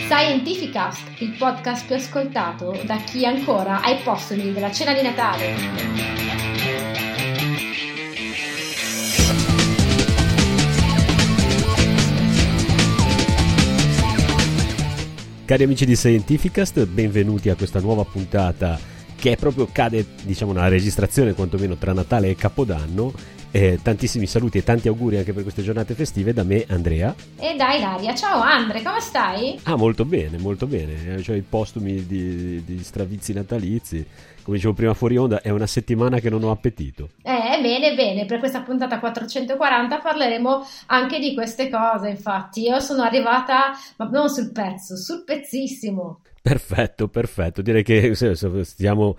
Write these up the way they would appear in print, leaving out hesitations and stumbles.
Scientificast, il podcast più ascoltato da chi ancora ha i postumi della cena di Natale. Cari amici di Scientificast, benvenuti a questa nuova puntata che è proprio cade, diciamo, una registrazione quantomeno tra Natale e Capodanno. Tantissimi saluti e tanti auguri anche per queste giornate festive da me, Andrea. E da Ilaria. Ciao Andre, come stai? Molto bene, molto bene. Cioè, i postumi di stravizi natalizi. Come dicevo prima fuori onda, è una settimana che non ho appetito. Bene, per questa puntata 440 parleremo anche di queste cose. Infatti io sono arrivata, ma non sul pezzo, sul pezzissimo. Perfetto, direi che stiamo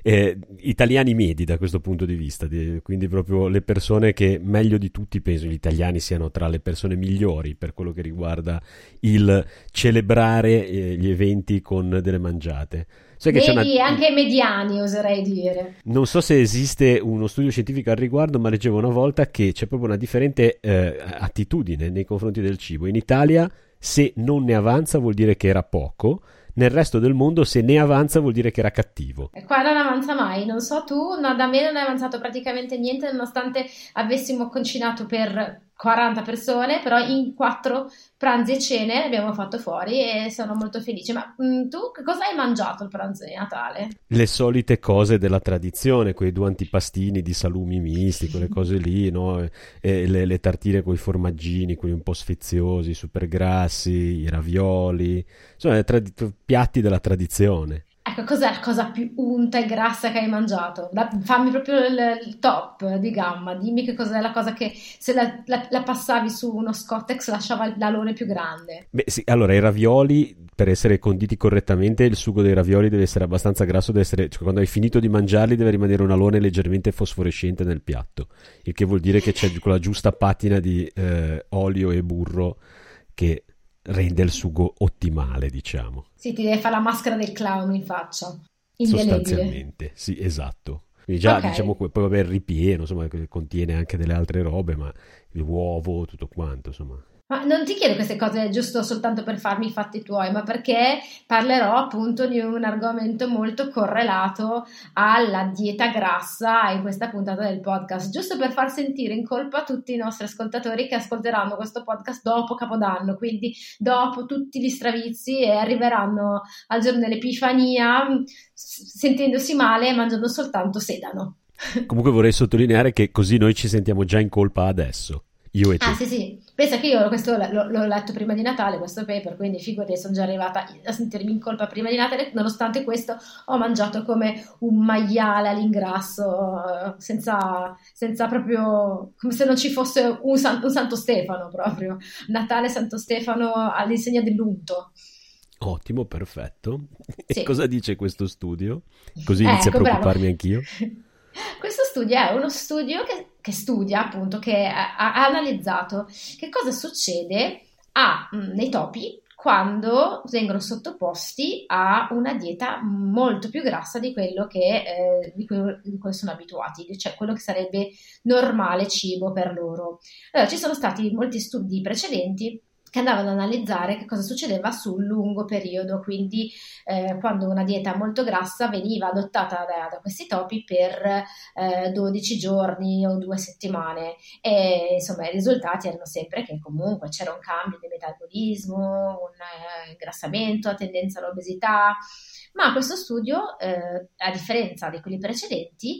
italiani medi da questo punto di vista, quindi proprio le persone che meglio di tutti, penso gli italiani siano tra le persone migliori per quello che riguarda il celebrare gli eventi con delle mangiate. Vedi, anche mediani oserei dire. Non so se esiste uno studio scientifico al riguardo, ma leggevo una volta che c'è proprio una differente attitudine nei confronti del cibo. In Italia, se non ne avanza vuol dire che era poco. Nel resto del mondo, se ne avanza vuol dire che era cattivo. E qua non avanza mai, non so tu, no, da me non è avanzato praticamente niente, nonostante avessimo concinato per 40 persone, però in 4 pranzi e cene abbiamo fatto fuori e sono molto felice. Ma tu che cosa hai mangiato il pranzo di Natale? Le solite cose della tradizione, quei 2 antipastini di salumi misti, quelle cose lì, no? E le tartine con i formaggini, quelli un po' sfiziosi, super grassi, i ravioli, insomma, piatti della tradizione. Ecco, cos'è la cosa più unta e grassa che hai mangiato? Fammi proprio il top di gamma, dimmi che cos'è la cosa che se la passavi su uno Scottex lasciava l'alone più grande. Beh sì, allora i ravioli, per essere conditi correttamente, il sugo dei ravioli deve essere abbastanza grasso, cioè, quando hai finito di mangiarli deve rimanere un alone leggermente fosforescente nel piatto, il che vuol dire che c'è quella giusta patina di olio e burro che rende il sugo ottimale, diciamo. Sì, ti deve fare la maschera del clown in faccia. Sostanzialmente, sì, esatto. Quindi già, okay. Diciamo, poi vabbè, il ripieno, insomma, contiene anche delle altre robe, ma l'uovo, tutto quanto, insomma. Ma non ti chiedo queste cose giusto soltanto per farmi i fatti tuoi, ma perché parlerò appunto di un argomento molto correlato alla dieta grassa in questa puntata del podcast, giusto per far sentire in colpa tutti i nostri ascoltatori che ascolteranno questo podcast dopo Capodanno, quindi dopo tutti gli stravizi e arriveranno al giorno dell'Epifania sentendosi male e mangiando soltanto sedano. Comunque vorrei sottolineare che così noi ci sentiamo già in colpa adesso. Io e te. Sì, pensa che io questo l'ho letto prima di Natale, questo paper, quindi figurati, sono già arrivata a sentirmi in colpa prima di Natale, nonostante questo ho mangiato come un maiale all'ingrasso, senza proprio, come se non ci fosse un Santo Stefano proprio, Natale Santo Stefano all'insegna dell'unto. Ottimo, perfetto. Sì. E cosa dice questo studio? Così inizio a preoccuparmi bravo. Anch'io. Questo studio è uno studio che studia, appunto, che ha analizzato che cosa succede nei topi quando vengono sottoposti a una dieta molto più grassa di quello di cui sono abituati, cioè quello che sarebbe normale cibo per loro. Allora, ci sono stati molti studi precedenti che andavano ad analizzare che cosa succedeva sul lungo periodo, quindi quando una dieta molto grassa veniva adottata da questi topi per 12 giorni o 2 settimane e insomma i risultati erano sempre che comunque c'era un cambio di metabolismo, un ingrassamento, la tendenza all'obesità, ma questo studio, a differenza di quelli precedenti,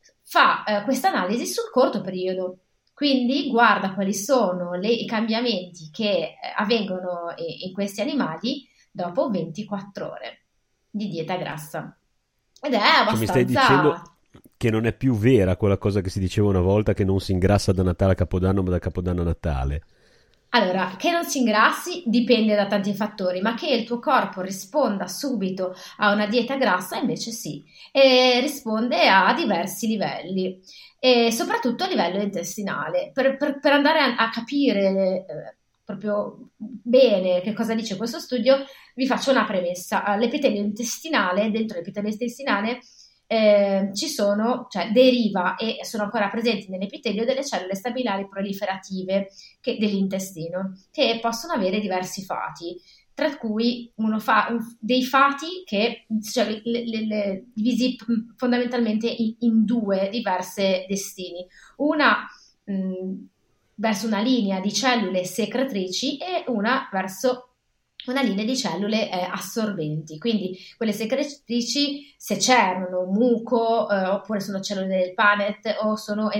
fa questa analisi sul corto periodo. Quindi guarda quali sono i cambiamenti che avvengono in questi animali dopo 24 ore di dieta grassa. Ed è abbastanza... Mi stai dicendo che non è più vera quella cosa che si diceva una volta, che non si ingrassa da Natale a Capodanno, ma da Capodanno a Natale? Allora, che non si ingrassi dipende da tanti fattori, ma che il tuo corpo risponda subito a una dieta grassa invece sì, e risponde a diversi livelli, e soprattutto a livello intestinale. Per andare a capire proprio bene che cosa dice questo studio, vi faccio una premessa. L'epitelio intestinale, dentro l'epitelio intestinale ci sono, cioè deriva e sono ancora presenti nell'epitelio delle cellule stabilari proliferative dell'intestino, che possono avere diversi fati. tra cui dei fati che, cioè, divisi fondamentalmente in due diverse destini. Una verso una linea di cellule secretrici e una verso una linea di cellule assorbenti. Quindi quelle secretrici, se c'erano muco, oppure sono cellule del Panet o sono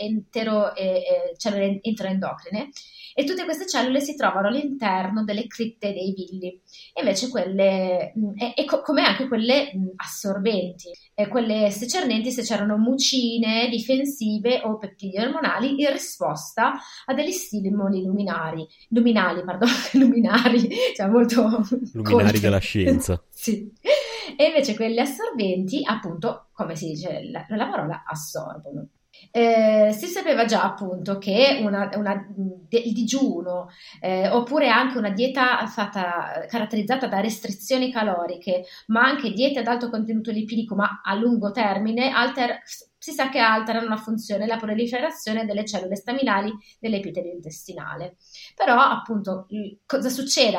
cellule enteroendocrine, e tutte queste cellule si trovano all'interno delle cripte dei villi. E invece quelle, come anche quelle assorbenti, quelle secernenti, se c'erano mucine difensive o peptidi ormonali in risposta a degli stimoli luminali, cioè molto Luminari della scienza. Sì. E invece quelli assorbenti, appunto, come si dice la parola, assorbono. Si sapeva già appunto che il digiuno oppure anche una dieta caratterizzata da restrizioni caloriche, ma anche diete ad alto contenuto lipidico ma a lungo termine, si sa che alterano la funzione e la proliferazione delle cellule staminali dell'epitelio intestinale. Però appunto cosa succede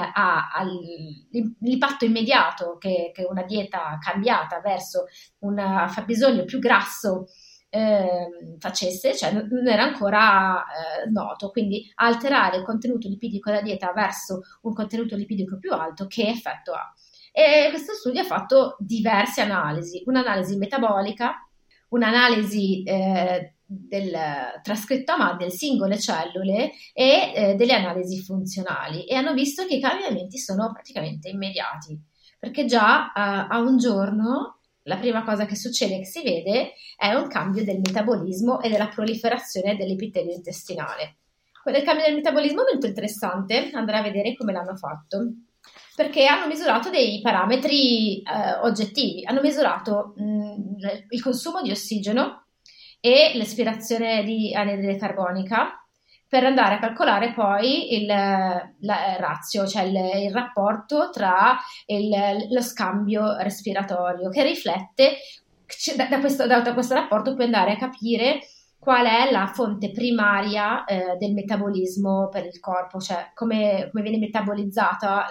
all'impatto immediato che una dieta cambiata verso un fabbisogno più grasso facesse, cioè non era ancora noto. Quindi alterare il contenuto lipidico della dieta verso un contenuto lipidico più alto, che effetto ha? E questo studio ha fatto diverse analisi, un'analisi metabolica, un'analisi del trascrittoma delle singole cellule e delle analisi funzionali, e hanno visto che i cambiamenti sono praticamente immediati, perché già a un giorno la prima cosa che succede, che si vede, è un cambio del metabolismo e della proliferazione dell'epitelio intestinale. Il cambio del metabolismo è molto interessante, andare a vedere come l'hanno fatto, perché hanno misurato dei parametri oggettivi, hanno misurato il consumo di ossigeno e l'espirazione di anidride carbonica, per andare a calcolare poi il ratio, cioè il rapporto tra lo scambio respiratorio, che riflette, da questo rapporto puoi andare a capire qual è la fonte primaria del metabolismo per il corpo, cioè come viene metabolizzato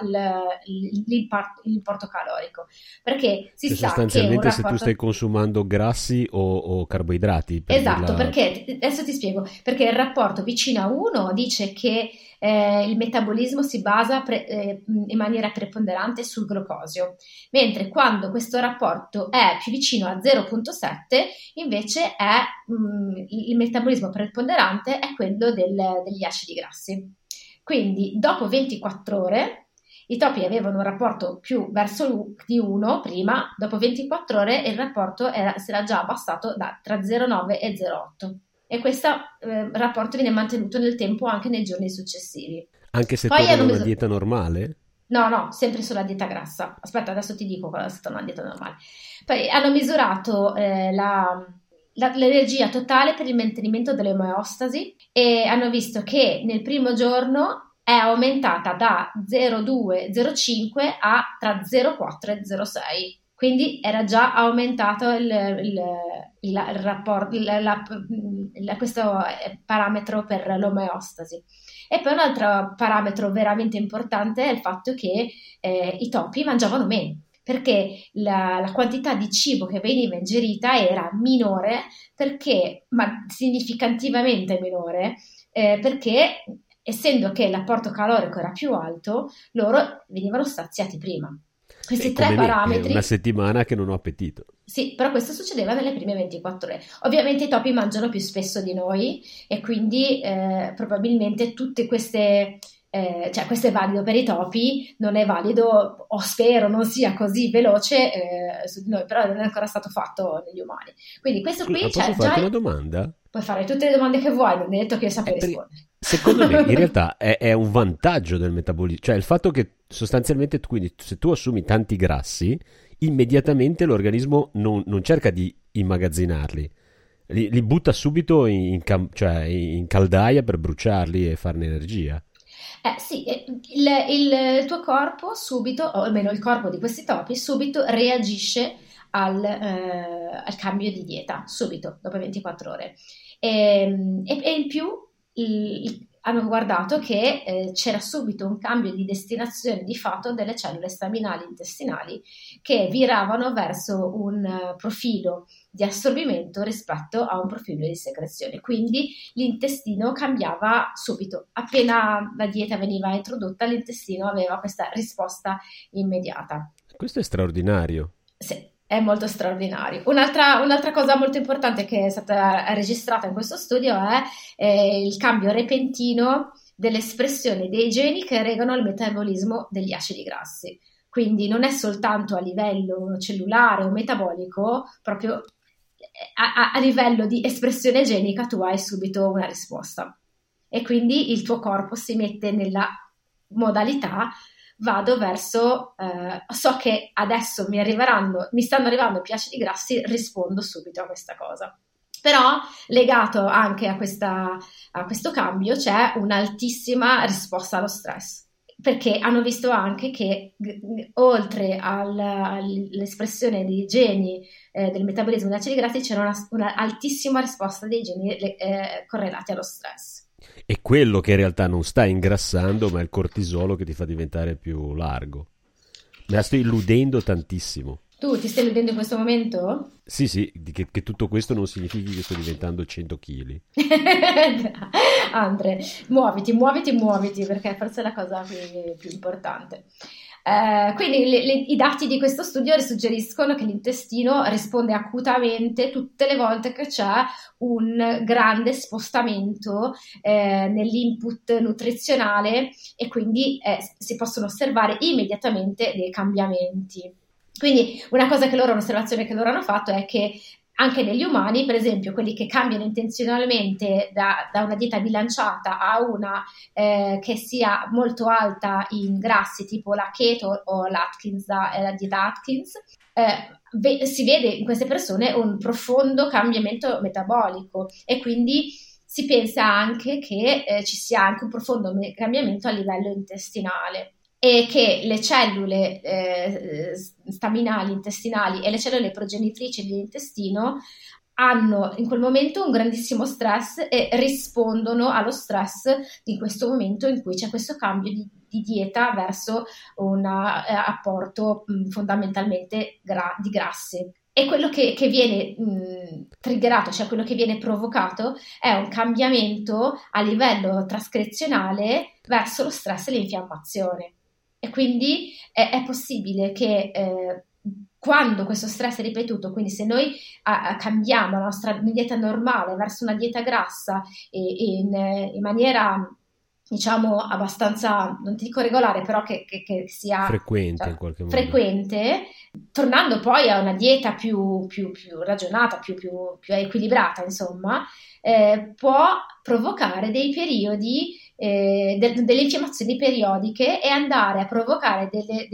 l'importo calorico. Perché si sa sostanzialmente che se tu stai consumando grassi o carboidrati. Esatto, perché adesso ti spiego, perché il rapporto vicino a 1 dice che il metabolismo si basa in maniera preponderante sul glucosio, mentre quando questo rapporto è più vicino a 0,7 invece il metabolismo preponderante è quello degli acidi grassi. Quindi dopo 24 ore i topi avevano un rapporto più verso di 1 prima, dopo 24 ore il rapporto si era già abbassato tra 0,9 e 0,8. E questo rapporto viene mantenuto nel tempo anche nei giorni successivi. Anche se tornano una dieta normale? No, sempre sulla dieta grassa. Aspetta, adesso ti dico cosa è stata una dieta normale. Poi hanno misurato l'energia totale per il mantenimento dell'omeostasi e hanno visto che nel primo giorno è aumentata da 0,2-0,5 a tra 0,4 e 0,6. Quindi era già aumentato il rapporto, questo parametro per l'omeostasi. E poi un altro parametro veramente importante è il fatto che i topi mangiavano meno, perché la quantità di cibo che veniva ingerita era minore, ma significativamente minore, perché essendo che l'apporto calorico era più alto, loro venivano saziati prima. Questi tre parametri. Una settimana che non ho appetito. Sì, però questo succedeva nelle prime 24 ore. Ovviamente i topi mangiano più spesso di noi e quindi probabilmente tutte queste, cioè questo è valido per i topi, non è valido, o spero non sia così veloce su di noi, però non è ancora stato fatto negli umani. Quindi questo qui posso farti una domanda? Puoi fare tutte le domande che vuoi, non è detto che io sappia rispondere. Secondo me in realtà è un vantaggio del metabolismo, cioè il fatto che sostanzialmente quindi se tu assumi tanti grassi, immediatamente l'organismo non cerca di immagazzinarli, li butta subito in caldaia per bruciarli e farne energia. Sì, il tuo corpo subito, o almeno il corpo di questi topi, subito reagisce al cambio di dieta, subito, dopo 24 ore. E in più hanno guardato che c'era subito un cambio di destinazione di fatto delle cellule staminali intestinali che viravano verso un profilo di assorbimento rispetto a un profilo di secrezione. Quindi l'intestino cambiava subito. Appena la dieta veniva introdotta, l'intestino aveva questa risposta immediata. Questo è straordinario. Sì, è molto straordinario. Un'altra cosa molto importante che è stata registrata in questo studio è il cambio repentino dell'espressione dei geni che regolano il metabolismo degli acidi grassi. Quindi non è soltanto a livello cellulare o metabolico, proprio a livello di espressione genica tu hai subito una risposta. E quindi il tuo corpo si mette nella modalità: vado verso, so che adesso mi stanno arrivando più acidi grassi, rispondo subito a questa cosa. Però legato anche a questo cambio c'è un'altissima risposta allo stress, perché hanno visto anche che oltre all'espressione dei geni del metabolismo degli acidi grassi c'era una altissima risposta dei geni correlati allo stress. È quello che in realtà non sta ingrassando, ma è il cortisolo che ti fa diventare più largo. Me la sto illudendo tantissimo. Tu ti stai illudendo in questo momento? Sì, che tutto questo non significhi che sto diventando 100 kg. Andre, muoviti, perché forse è la cosa più importante. Quindi i dati di questo studio suggeriscono che l'intestino risponde acutamente tutte le volte che c'è un grande spostamento nell'input nutrizionale, e quindi si possono osservare immediatamente dei cambiamenti. Quindi un'osservazione che loro hanno fatto è che anche negli umani, per esempio, quelli che cambiano intenzionalmente da una dieta bilanciata a una che sia molto alta in grassi, tipo la keto o la dieta Atkins, si vede in queste persone un profondo cambiamento metabolico, e quindi si pensa anche che ci sia anche un profondo cambiamento a livello intestinale, e che le cellule staminali intestinali e le cellule progenitrici dell'intestino hanno in quel momento un grandissimo stress e rispondono allo stress di questo momento in cui c'è questo cambio di dieta verso un apporto fondamentalmente di grassi. E quello che viene triggerato, cioè quello che viene provocato, è un cambiamento a livello trascrizionale verso lo stress e l'infiammazione. E quindi è possibile che quando questo stress è ripetuto, quindi se noi cambiamo la nostra dieta normale verso una dieta grassa in maniera, diciamo, abbastanza, non ti dico regolare, però che sia frequente, cioè, in qualche modo. Frequente, tornando poi a una dieta più ragionata, più equilibrata, insomma, può provocare dei periodi, delle infiammazioni periodiche, e andare a provocare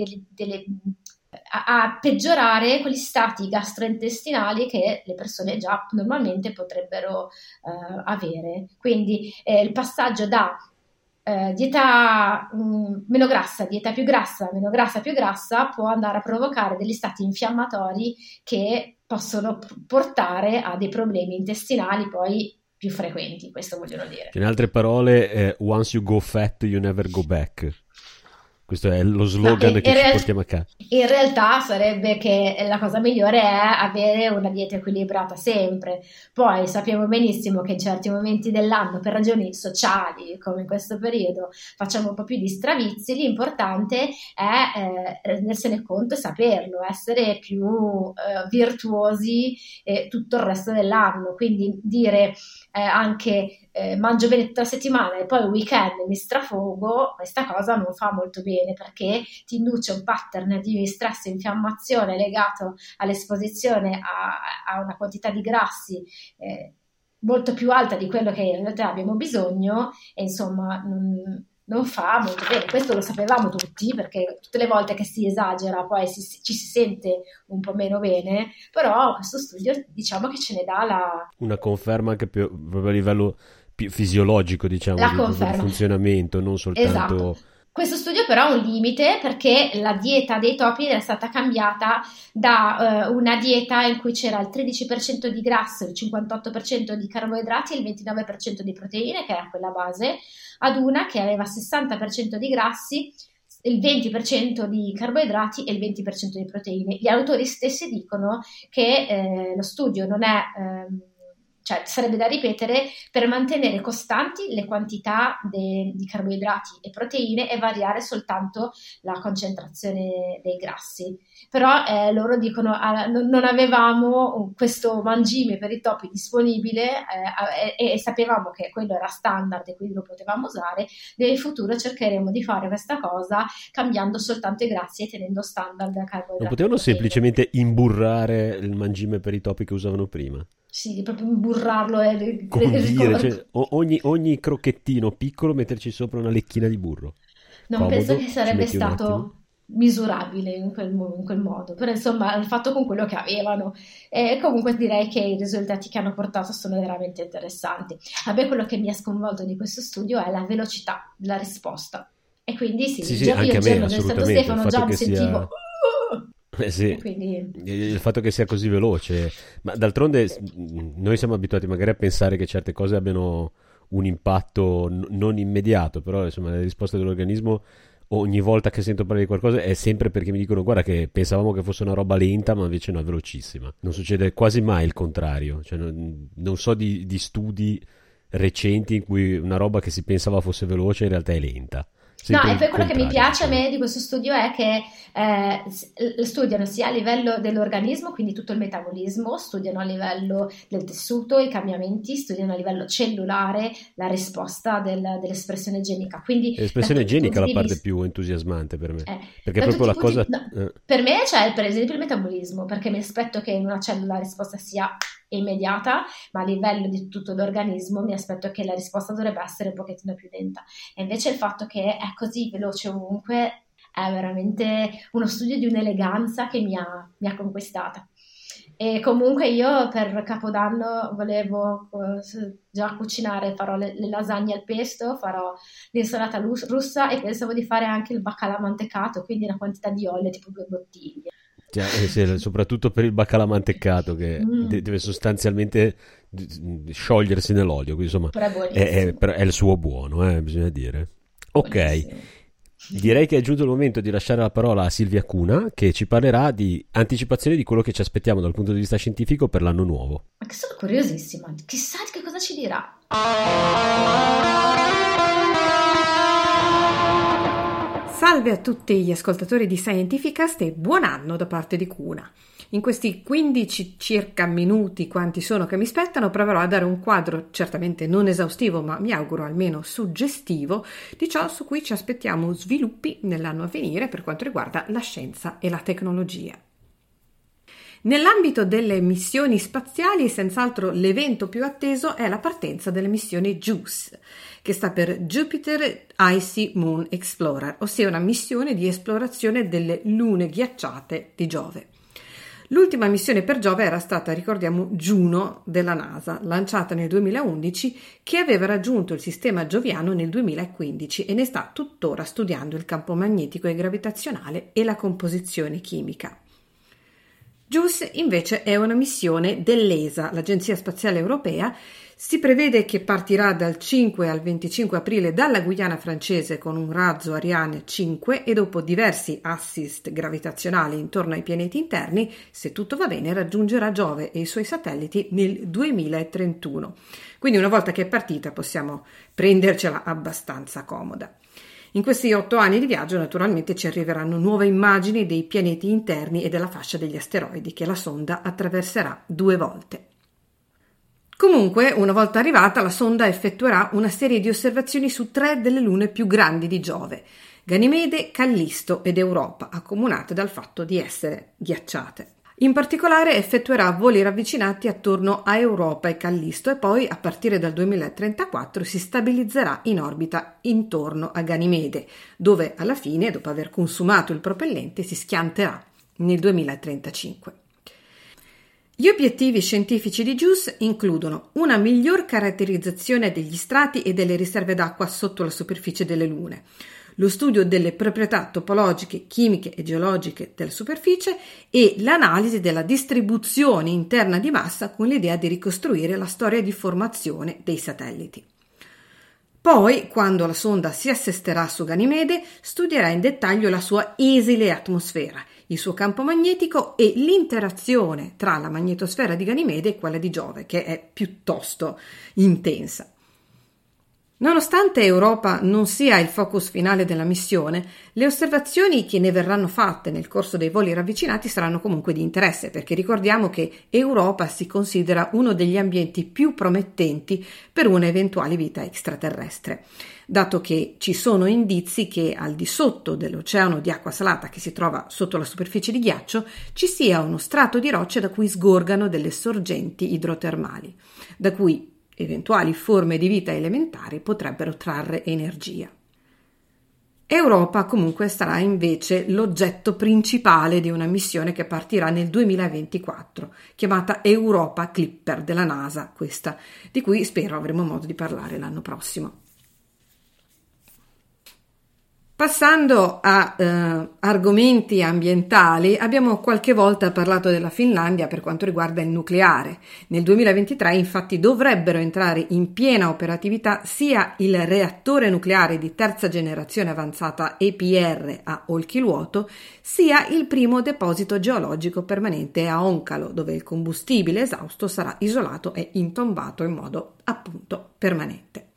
a peggiorare quegli stati gastrointestinali che le persone già normalmente potrebbero avere. Quindi il passaggio da dieta meno grassa, dieta più grassa, meno grassa, più grassa, può andare a provocare degli stati infiammatori che possono portare a dei problemi intestinali poi più frequenti, questo vogliono dire. In altre parole, once you go fat, you never go back. Questo è lo slogan che ci portiamo a casa. In realtà sarebbe che la cosa migliore è avere una dieta equilibrata sempre. Poi sappiamo benissimo che in certi momenti dell'anno, per ragioni sociali, come in questo periodo, facciamo un po' più di stravizi. L'importante è rendersene conto e saperlo, essere più virtuosi tutto il resto dell'anno. Quindi dire anche mangio bene tutta la settimana e poi il weekend mi strafogo, questa cosa non fa molto bene, perché ti induce un pattern di stress e infiammazione legato all'esposizione a una quantità di grassi molto più alta di quello che in realtà abbiamo bisogno, e insomma non fa molto bene. Questo lo sapevamo tutti, perché tutte le volte che si esagera poi ci si sente un po' meno bene, però questo studio diciamo che ce ne dà una conferma anche proprio a livello più fisiologico, diciamo, di funzionamento, non soltanto... Esatto. Questo studio però ha un limite, perché la dieta dei topi era stata cambiata da una dieta in cui c'era il 13% di grasso, il 58% di carboidrati e il 29% di proteine, che era quella base, ad una che aveva il 60% di grassi, il 20% di carboidrati e il 20% di proteine. Gli autori stessi dicono che lo studio non è... cioè sarebbe da ripetere per mantenere costanti le quantità di carboidrati e proteine e variare soltanto la concentrazione dei grassi. Però loro dicono non avevamo questo mangime per i topi disponibile e sapevamo che quello era standard e quindi lo potevamo usare. Nel futuro cercheremo di fare questa cosa cambiando soltanto i grassi e tenendo standard carboidrati. Non potevano semplicemente imburrare il mangime per i topi che usavano prima? Sì, proprio imburrarlo e condire, cioè, ogni crocchettino piccolo metterci sopra una lecchina di burro. Non Comodo, penso che sarebbe ci metti un attimo. stato misurabile in quel modo, però insomma il fatto con quello che avevano. E comunque direi che i risultati che hanno portato sono veramente interessanti. A me quello che mi ha sconvolto di questo studio è la velocità della risposta, e quindi Sì, già anche io a il me, giorno del Santo assolutamente. Stefano Il già fatto mi che sia... sentivo Sì, quindi... il fatto che sia così veloce, ma d'altronde noi siamo abituati magari a pensare che certe cose abbiano un impatto non immediato, però insomma la risposta dell'organismo ogni volta che sento parlare di qualcosa è sempre perché mi dicono guarda che pensavamo che fosse una roba lenta ma invece no, è velocissima. Non succede quasi mai il contrario, cioè, non so di studi recenti in cui una roba che si pensava fosse veloce in realtà è lenta. No, Sempre e il poi quello che mi contrario, piace a me di questo studio è che studiano sia a livello dell'organismo, quindi tutto il metabolismo, studiano a livello del tessuto, i cambiamenti, studiano a livello cellulare la risposta dell'espressione genica. Quindi L'espressione da tutti i genica è punti la di parte vista, più entusiasmante per me, perché è da proprio tutti i la punti, cosa... no, per me c'è per esempio il metabolismo, perché mi aspetto che in una cellula la risposta sia immediata, ma a livello di tutto l'organismo mi aspetto che la risposta dovrebbe essere un pochettino più lenta, e invece il fatto che è così veloce ovunque è veramente uno studio di un'eleganza che mi ha conquistata. E comunque io per Capodanno volevo già cucinare, farò le lasagne al pesto, farò l'insalata russa e pensavo di fare anche il baccalà mantecato, quindi una quantità di olio tipo 2 bottiglie. Sì, soprattutto per il baccalà mantecato che deve sostanzialmente sciogliersi nell'olio, quindi insomma Però è buonissimo. però è il suo buono, bisogna dire. Ok, Buonissimo. direi che è giunto il momento di lasciare la parola a Silvia Cuna, che ci parlerà di anticipazione di quello che ci aspettiamo dal punto di vista scientifico per l'anno nuovo. Ma che sono curiosissima, chissà che cosa ci dirà. Salve a tutti gli ascoltatori di Scientificast e buon anno da parte di Cuna. In questi 15 circa minuti, quanti sono che mi spettano, proverò a dare un quadro certamente non esaustivo, ma mi auguro almeno suggestivo, di ciò su cui ci aspettiamo sviluppi nell'anno a venire per quanto riguarda la scienza e la tecnologia. Nell'ambito delle missioni spaziali, senz'altro l'evento più atteso è la partenza della missione JUICE, che sta per Jupiter Icy Moon Explorer, ossia una missione di esplorazione delle lune ghiacciate di Giove. L'ultima missione per Giove era stata, ricordiamo, Juno della NASA, lanciata nel 2011, che aveva raggiunto il sistema gioviano nel 2015 e ne sta tuttora studiando il campo magnetico e gravitazionale e la composizione chimica. JUICE invece è una missione dell'ESA, l'Agenzia Spaziale Europea. Si prevede che partirà dal 5 al 25 aprile dalla Guyana francese con un razzo Ariane 5 e dopo diversi assist gravitazionali intorno ai pianeti interni, se tutto va bene, raggiungerà Giove e i suoi satelliti nel 2031. Quindi una volta che è partita possiamo prendercela abbastanza comoda. In questi 8 anni di viaggio naturalmente ci arriveranno nuove immagini dei pianeti interni e della fascia degli asteroidi che la sonda attraverserà 2 volte. Comunque, una volta arrivata, la sonda effettuerà una serie di osservazioni su 3 delle lune più grandi di Giove, Ganimede, Callisto ed Europa, accomunate dal fatto di essere ghiacciate. In particolare effettuerà voli ravvicinati attorno a Europa e Callisto e poi, a partire dal 2034, si stabilizzerà in orbita intorno a Ganimede, dove alla fine, dopo aver consumato il propellente, si schianterà nel 2035. Gli obiettivi scientifici di JUICE includono una miglior caratterizzazione degli strati e delle riserve d'acqua sotto la superficie delle lune, lo studio delle proprietà topologiche, chimiche e geologiche della superficie e l'analisi della distribuzione interna di massa con l'idea di ricostruire la storia di formazione dei satelliti. Poi, quando la sonda si assesterà su Ganimede, studierà in dettaglio la sua esile atmosfera, il suo campo magnetico e l'interazione tra la magnetosfera di Ganimede e quella di Giove, che è piuttosto intensa. Nonostante Europa non sia il focus finale della missione, le osservazioni che ne verranno fatte nel corso dei voli ravvicinati saranno comunque di interesse, perché ricordiamo che Europa si considera uno degli ambienti più promettenti per un'eventuale vita extraterrestre, dato che ci sono indizi che al di sotto dell'oceano di acqua salata che si trova sotto la superficie di ghiaccio ci sia uno strato di rocce da cui sgorgano delle sorgenti idrotermali, da cui eventuali forme di vita elementari potrebbero trarre energia. Europa comunque sarà invece l'oggetto principale di una missione che partirà nel 2024, chiamata Europa Clipper della NASA, questa, di cui spero avremo modo di parlare l'anno prossimo. Passando a argomenti ambientali, abbiamo qualche volta parlato della Finlandia per quanto riguarda il nucleare. Nel 2023 infatti dovrebbero entrare in piena operatività sia il reattore nucleare di terza generazione avanzata EPR a Olkiluoto, sia il primo deposito geologico permanente a Onkalo, dove il combustibile esausto sarà isolato e intombato in modo appunto permanente.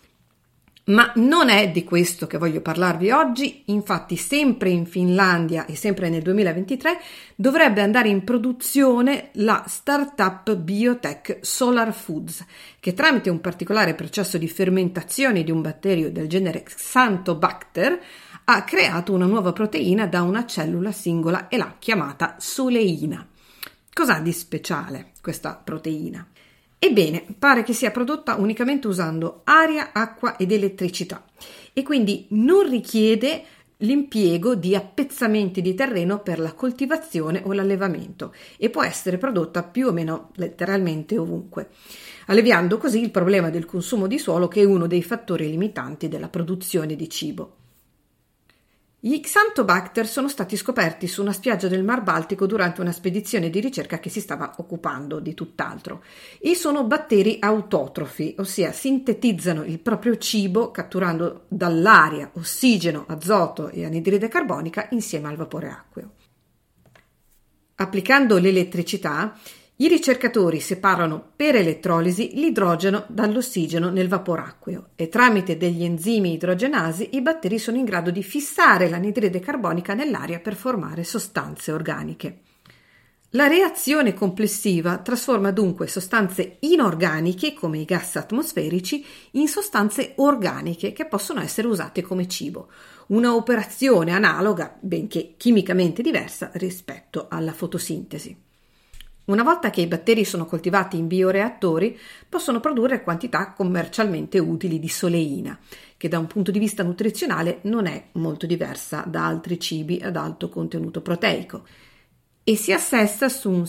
Ma non è di questo che voglio parlarvi oggi, infatti sempre in Finlandia e sempre nel 2023 dovrebbe andare in produzione la startup biotech Solar Foods, che tramite un particolare processo di fermentazione di un batterio del genere Xantobacter ha creato una nuova proteina da una cellula singola e l'ha chiamata soleina. Cos'ha di speciale questa proteina? Ebbene, pare che sia prodotta unicamente usando aria, acqua ed elettricità e quindi non richiede l'impiego di appezzamenti di terreno per la coltivazione o l'allevamento e può essere prodotta più o meno letteralmente ovunque, alleviando così il problema del consumo di suolo, che è uno dei fattori limitanti della produzione di cibo. Gli Xantobacter sono stati scoperti su una spiaggia del Mar Baltico durante una spedizione di ricerca che si stava occupando di tutt'altro e sono batteri autotrofi, ossia sintetizzano il proprio cibo catturando dall'aria ossigeno, azoto e anidride carbonica insieme al vapore acqueo. Applicando l'elettricità, i ricercatori separano per elettrolisi l'idrogeno dall'ossigeno nel vapor acqueo e tramite degli enzimi idrogenasi i batteri sono in grado di fissare l'anidride carbonica nell'aria per formare sostanze organiche. La reazione complessiva trasforma dunque sostanze inorganiche, come i gas atmosferici, in sostanze organiche che possono essere usate come cibo, una operazione analoga, benché chimicamente diversa, rispetto alla fotosintesi. Una volta che i batteri sono coltivati in bioreattori, possono produrre quantità commercialmente utili di soleina, che da un punto di vista nutrizionale non è molto diversa da altri cibi ad alto contenuto proteico e si assesta su un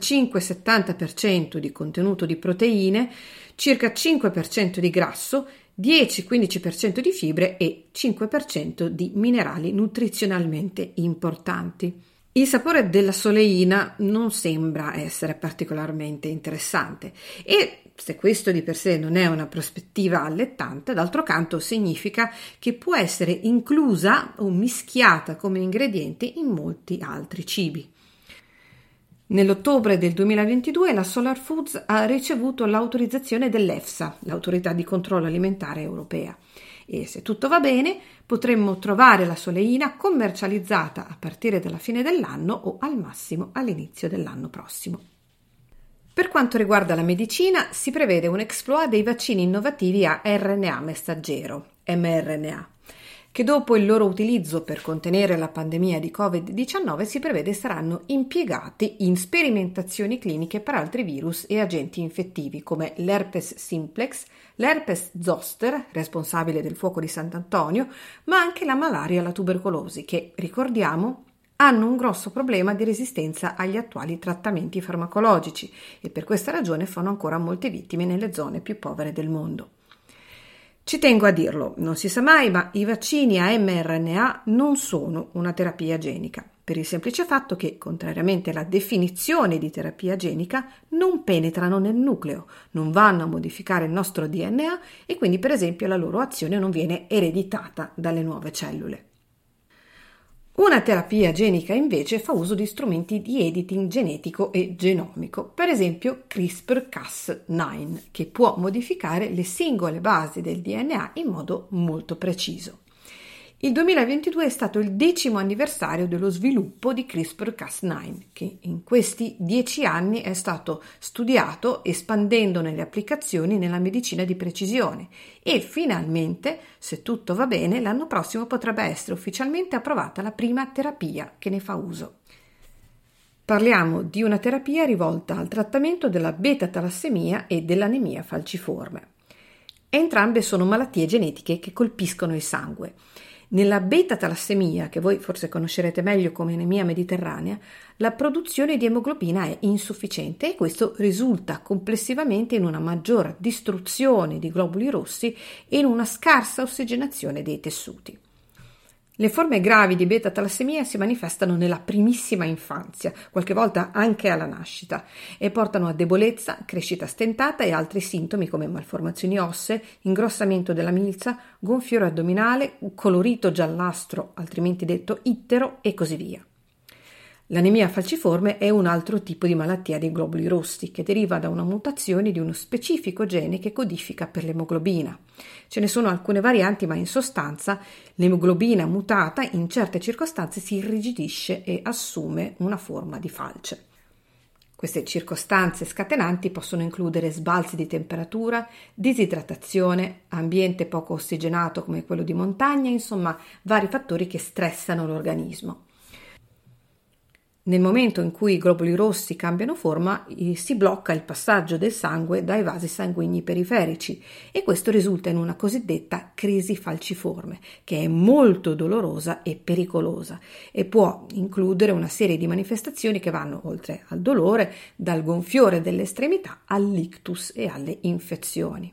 65-70% di contenuto di proteine, circa 5% di grasso, 10-15% di fibre e 5% di minerali nutrizionalmente importanti. Il sapore della soleina non sembra essere particolarmente interessante e se questo di per sé non è una prospettiva allettante, d'altro canto significa che può essere inclusa o mischiata come ingrediente in molti altri cibi. Nell'ottobre del 2022 la Solar Foods ha ricevuto l'autorizzazione dell'EFSA, l'autorità di controllo alimentare europea, e se tutto va bene potremmo trovare la soleina commercializzata a partire dalla fine dell'anno o al massimo all'inizio dell'anno prossimo. Per quanto riguarda la medicina, si prevede un exploit dei vaccini innovativi a RNA messaggero, mRNA, che dopo il loro utilizzo per contenere la pandemia di Covid-19 si prevede saranno impiegati in sperimentazioni cliniche per altri virus e agenti infettivi come l'herpes simplex, l'herpes zoster, responsabile del fuoco di Sant'Antonio, ma anche la malaria e la tubercolosi che, ricordiamo, hanno un grosso problema di resistenza agli attuali trattamenti farmacologici e per questa ragione fanno ancora molte vittime nelle zone più povere del mondo. Ci tengo a dirlo, non si sa mai, ma i vaccini a mRNA non sono una terapia genica, per il semplice fatto che, contrariamente alla definizione di terapia genica, non penetrano nel nucleo, non vanno a modificare il nostro DNA e quindi, per esempio, la loro azione non viene ereditata dalle nuove cellule. Una terapia genica invece fa uso di strumenti di editing genetico e genomico, per esempio CRISPR-Cas9, che può modificare le singole basi del DNA in modo molto preciso. Il 2022 è stato il 10° anniversario dello sviluppo di CRISPR-Cas9, che in questi 10 anni è stato studiato espandendone le applicazioni nella medicina di precisione e finalmente, se tutto va bene, l'anno prossimo potrebbe essere ufficialmente approvata la prima terapia che ne fa uso. Parliamo di una terapia rivolta al trattamento della beta-talassemia e dell'anemia falciforme. Entrambe sono malattie genetiche che colpiscono il sangue. Nella beta-talassemia, che voi forse conoscerete meglio come anemia mediterranea, la produzione di emoglobina è insufficiente e questo risulta complessivamente in una maggiore distruzione di globuli rossi e in una scarsa ossigenazione dei tessuti. Le forme gravi di beta-talassemia si manifestano nella primissima infanzia, qualche volta anche alla nascita, e portano a debolezza, crescita stentata e altri sintomi come malformazioni ossee, ingrossamento della milza, gonfiore addominale, colorito giallastro, altrimenti detto ittero, e così via. L'anemia falciforme è un altro tipo di malattia dei globuli rossi che deriva da una mutazione di uno specifico gene che codifica per l'emoglobina. Ce ne sono alcune varianti, ma in sostanza l'emoglobina mutata in certe circostanze si irrigidisce e assume una forma di falce. Queste circostanze scatenanti possono includere sbalzi di temperatura, disidratazione, ambiente poco ossigenato come quello di montagna, insomma vari fattori che stressano l'organismo. Nel momento in cui i globuli rossi cambiano forma, si blocca il passaggio del sangue dai vasi sanguigni periferici e questo risulta in una cosiddetta crisi falciforme, che è molto dolorosa e pericolosa e può includere una serie di manifestazioni che vanno, oltre al dolore, dal gonfiore delle estremità all'ictus e alle infezioni.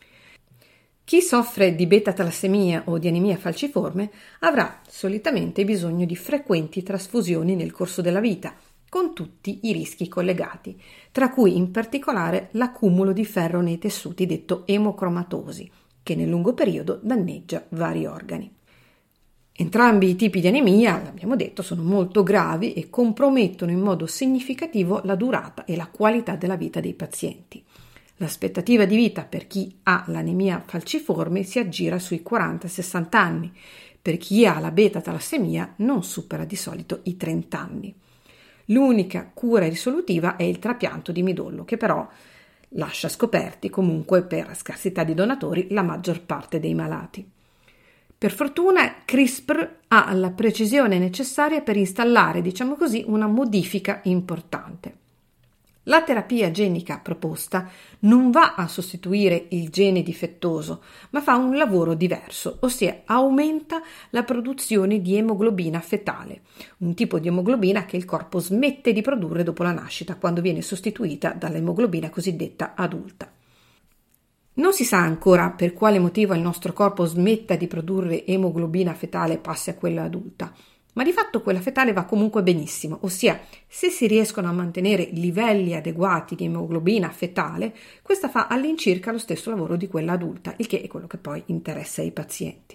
Chi soffre di beta-talassemia o di anemia falciforme avrà solitamente bisogno di frequenti trasfusioni nel corso della vita, con tutti i rischi collegati, tra cui in particolare l'accumulo di ferro nei tessuti detto emocromatosi, che nel lungo periodo danneggia vari organi. Entrambi i tipi di anemia, l'abbiamo detto, sono molto gravi e compromettono in modo significativo la durata e la qualità della vita dei pazienti. L'aspettativa di vita per chi ha l'anemia falciforme si aggira sui 40-60 anni, per chi ha la beta-talassemia non supera di solito i 30 anni. L'unica cura risolutiva è il trapianto di midollo, che però lascia scoperti comunque per scarsità di donatori la maggior parte dei malati. Per fortuna CRISPR ha la precisione necessaria per installare, diciamo così, una modifica importante. La terapia genica proposta non va a sostituire il gene difettoso, ma fa un lavoro diverso, ossia aumenta la produzione di emoglobina fetale, un tipo di emoglobina che il corpo smette di produrre dopo la nascita, quando viene sostituita dall'emoglobina cosiddetta adulta. Non si sa ancora per quale motivo il nostro corpo smetta di produrre emoglobina fetale e passi a quella adulta, ma di fatto quella fetale va comunque benissimo, ossia se si riescono a mantenere livelli adeguati di emoglobina fetale, questa fa all'incirca lo stesso lavoro di quella adulta, il che è quello che poi interessa ai pazienti.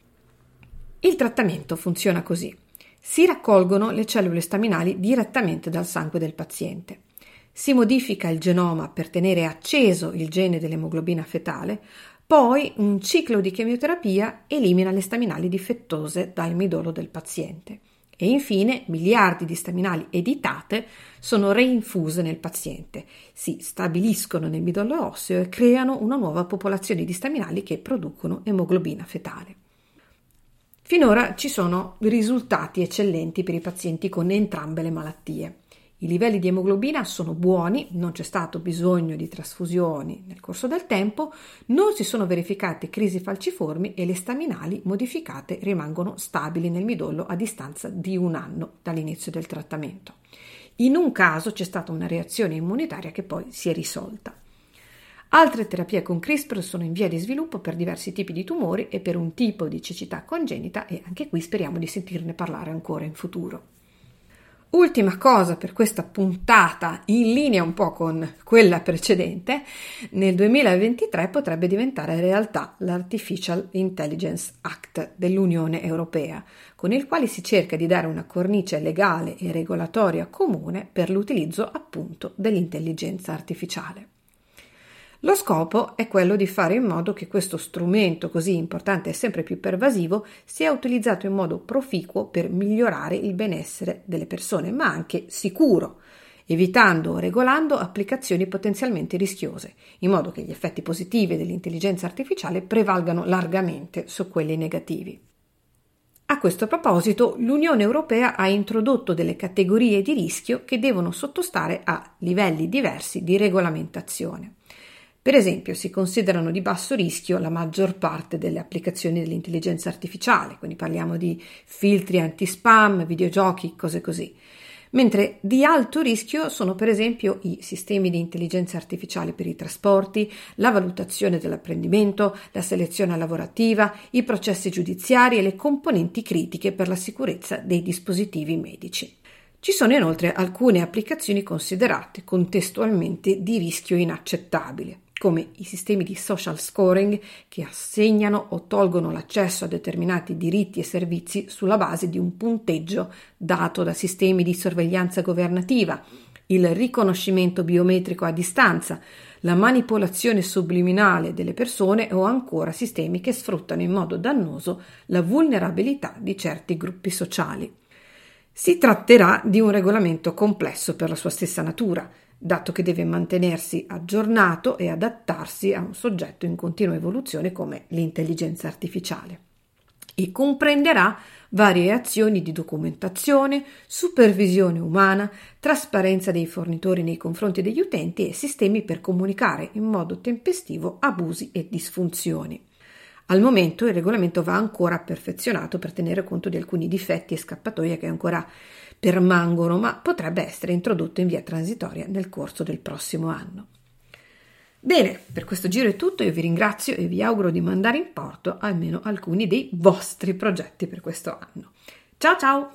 Il trattamento funziona così: si raccolgono le cellule staminali direttamente dal sangue del paziente. Si modifica il genoma per tenere acceso il gene dell'emoglobina fetale, poi un ciclo di chemioterapia elimina le staminali difettose dal midollo del paziente e infine miliardi di staminali editate sono reinfuse nel paziente, si stabiliscono nel midollo osseo e creano una nuova popolazione di staminali che producono emoglobina fetale. Finora ci sono risultati eccellenti per i pazienti con entrambe le malattie. I livelli di emoglobina sono buoni, non c'è stato bisogno di trasfusioni nel corso del tempo, non si sono verificate crisi falciformi e le staminali modificate rimangono stabili nel midollo a distanza di 1 anno dall'inizio del trattamento. In un caso c'è stata una reazione immunitaria che poi si è risolta. Altre terapie con CRISPR sono in via di sviluppo per diversi tipi di tumori e per un tipo di cecità congenita e anche qui speriamo di sentirne parlare ancora in futuro. Ultima cosa per questa puntata, in linea un po' con quella precedente, nel 2023 potrebbe diventare realtà l'Artificial Intelligence Act dell'Unione Europea, con il quale si cerca di dare una cornice legale e regolatoria comune per l'utilizzo appunto dell'intelligenza artificiale. Lo scopo è quello di fare in modo che questo strumento così importante e sempre più pervasivo sia utilizzato in modo proficuo per migliorare il benessere delle persone, ma anche sicuro, evitando o regolando applicazioni potenzialmente rischiose, in modo che gli effetti positivi dell'intelligenza artificiale prevalgano largamente su quelli negativi. A questo proposito, l'Unione Europea ha introdotto delle categorie di rischio che devono sottostare a livelli diversi di regolamentazione. Per esempio, si considerano di basso rischio la maggior parte delle applicazioni dell'intelligenza artificiale, quindi parliamo di filtri anti-spam, videogiochi, cose così. Mentre di alto rischio sono per esempio i sistemi di intelligenza artificiale per i trasporti, la valutazione dell'apprendimento, la selezione lavorativa, i processi giudiziari e le componenti critiche per la sicurezza dei dispositivi medici. Ci sono inoltre alcune applicazioni considerate contestualmente di rischio inaccettabile, come i sistemi di social scoring che assegnano o tolgono l'accesso a determinati diritti e servizi sulla base di un punteggio dato da sistemi di sorveglianza governativa, il riconoscimento biometrico a distanza, la manipolazione subliminale delle persone o ancora sistemi che sfruttano in modo dannoso la vulnerabilità di certi gruppi sociali. Si tratterà di un regolamento complesso per la sua stessa natura, dato che deve mantenersi aggiornato e adattarsi a un soggetto in continua evoluzione come l'intelligenza artificiale, e comprenderà varie azioni di documentazione, supervisione umana, trasparenza dei fornitori nei confronti degli utenti e sistemi per comunicare in modo tempestivo abusi e disfunzioni. Al momento il regolamento va ancora perfezionato per tenere conto di alcuni difetti e scappatoie che ancora permangono, ma potrebbe essere introdotto in via transitoria nel corso del prossimo anno. Bene, per questo giro è tutto, io vi ringrazio e vi auguro di mandare in porto almeno alcuni dei vostri progetti per questo anno. Ciao ciao!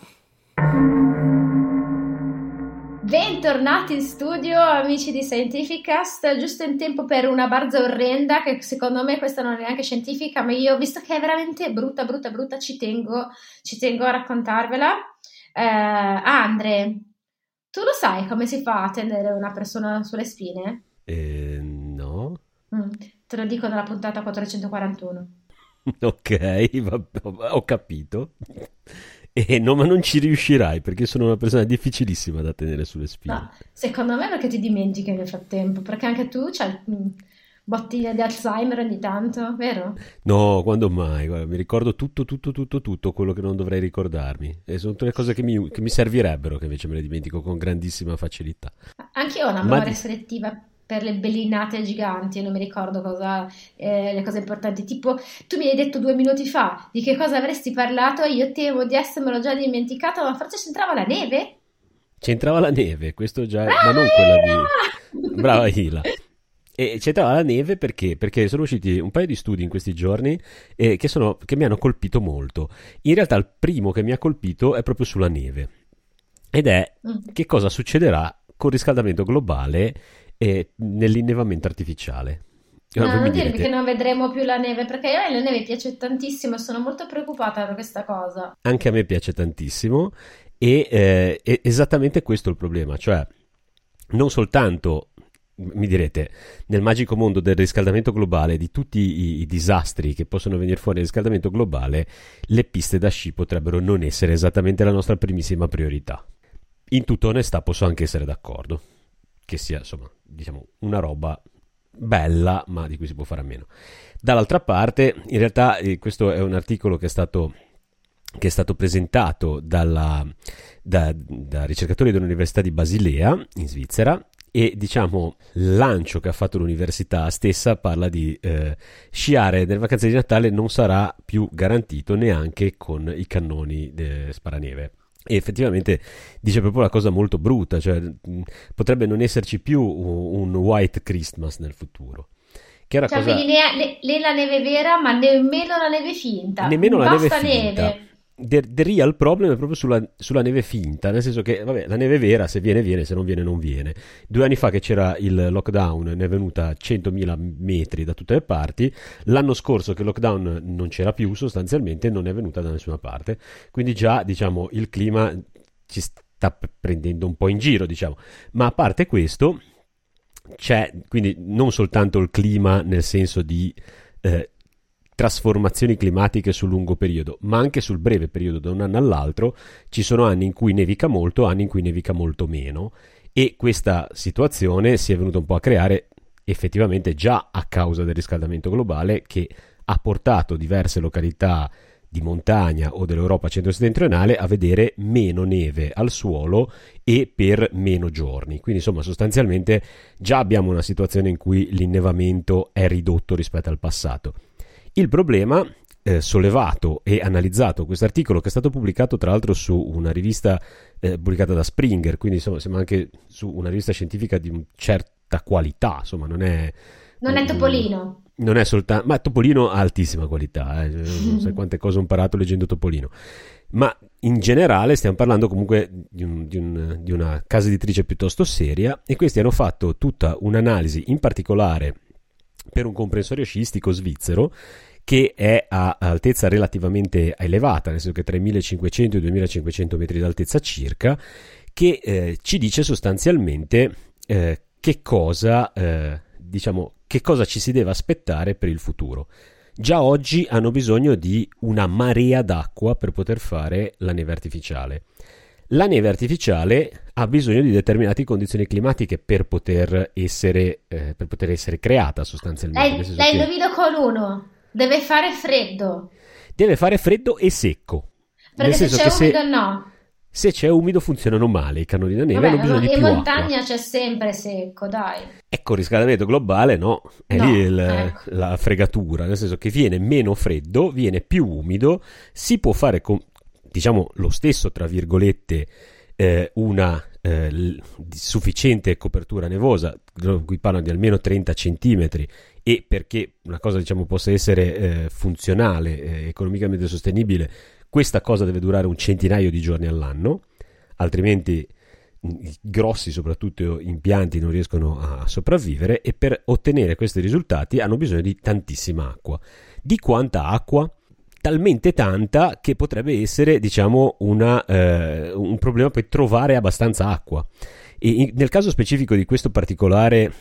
Bentornati in studio, amici di Scientificast, giusto in tempo per una barza orrenda che secondo me questa non è neanche scientifica, ma io, visto che è veramente brutta, ci tengo a raccontarvela. Andre, tu lo sai come si fa a tenere una persona sulle spine? No. Te lo dico nella puntata 441. Ok, ho capito. No, ma non ci riuscirai perché sono una persona difficilissima da tenere sulle spine. No, secondo me perché ti dimentichi nel frattempo, perché anche tu c'hai bottiglia di Alzheimer ogni tanto, vero? No, quando mai? Guarda, mi ricordo tutto quello che non dovrei ricordarmi. E sono tutte le cose che mi servirebbero, che invece me le dimentico con grandissima facilità. Anche io ho una memoria selettiva per le bellinate giganti, non mi ricordo le cose importanti, tipo tu mi hai detto 2 minuti fa di che cosa avresti parlato, io temo di essermelo già dimenticato, ma forse c'entrava la neve? C'entrava la neve, questo già, ma non quella di... Brava Hila. E c'entrava la neve perché sono usciti un paio di studi in questi giorni che mi hanno colpito molto. In realtà il primo che mi ha colpito è proprio sulla neve, ed è che cosa succederà col riscaldamento globale e nell'innevamento artificiale. Non dirmi che non vedremo più la neve, perché a me la neve piace tantissimo e sono molto preoccupata per questa cosa. Anche a me piace tantissimo e esattamente questo è il problema, cioè non soltanto, mi direte, nel magico mondo del riscaldamento globale, di tutti i disastri che possono venire fuori dal riscaldamento globale, le piste da sci potrebbero non essere esattamente la nostra primissima priorità. In tutta onestà posso anche essere d'accordo che sia, insomma, diciamo, una roba bella, ma di cui si può fare a meno. Dall'altra parte, in realtà, questo è un articolo che è stato che è stato presentato da ricercatori dell'Università di Basilea in Svizzera, e diciamo il lancio che ha fatto l'università stessa parla di sciare nelle vacanze di Natale non sarà più garantito neanche con i cannoni sparaneve. E effettivamente dice proprio una cosa molto brutta, cioè potrebbe non esserci più un White Christmas nel futuro. Che è una cosa... quindi né la neve vera, ma nemmeno la neve finta. Nemmeno la neve Basta finta. neve. The real problem è proprio sulla neve finta, nel senso che vabbè, la neve vera se viene, se non viene non viene. 2 anni fa che c'era il lockdown ne è venuta 100.000 metri da tutte le parti. L'anno scorso che il lockdown non c'era più, sostanzialmente non è venuta da nessuna parte, quindi già diciamo il clima ci sta prendendo un po' in giro, diciamo. Ma a parte questo c'è quindi non soltanto il clima nel senso di trasformazioni climatiche sul lungo periodo, ma anche sul breve periodo, da un anno all'altro ci sono anni in cui nevica molto, anni in cui nevica molto meno, e questa situazione si è venuta un po' a creare effettivamente già a causa del riscaldamento globale, che ha portato diverse località di montagna o dell'Europa centro-settentrionale a vedere meno neve al suolo e per meno giorni. Quindi insomma sostanzialmente già abbiamo una situazione in cui l'innevamento è ridotto rispetto al passato. Il problema sollevato e analizzato questo articolo, che è stato pubblicato tra l'altro su una rivista pubblicata da Springer, quindi insomma siamo anche su una rivista scientifica di una certa qualità, insomma non è Topolino. Non è soltanto, ma Topolino ha altissima qualità, non sai quante cose ho imparato leggendo Topolino, ma in generale stiamo parlando comunque di una casa editrice piuttosto seria, e questi hanno fatto tutta un'analisi in particolare per un comprensorio sciistico svizzero che è a altezza relativamente elevata, nel senso che tra i 1500 e i 2500 metri d'altezza circa, che ci dice sostanzialmente che cosa ci si deve aspettare per il futuro. Già oggi hanno bisogno di una marea d'acqua per poter fare la neve artificiale. La neve artificiale ha bisogno di determinate condizioni climatiche per poter essere creata sostanzialmente. Lei indovino con uno. Deve fare freddo. Deve fare freddo e secco. Perché se c'è umido no. Se c'è umido funzionano male i cannoni da neve, hanno bisogno di più acqua. In montagna c'è sempre secco, dai. Ecco, il riscaldamento globale no, lì la fregatura, nel senso che viene meno freddo, viene più umido, si può fare diciamo lo stesso tra virgolette una sufficiente copertura nevosa, qui parlano di almeno 30 centimetri, e perché una cosa diciamo possa essere funzionale, economicamente sostenibile, questa cosa deve durare un centinaio di giorni all'anno, altrimenti i grossi soprattutto impianti non riescono a sopravvivere, e per ottenere questi risultati hanno bisogno di tantissima acqua. Di quanta acqua? Talmente tanta che potrebbe essere diciamo un problema per trovare abbastanza acqua. E nel caso specifico di questa particolare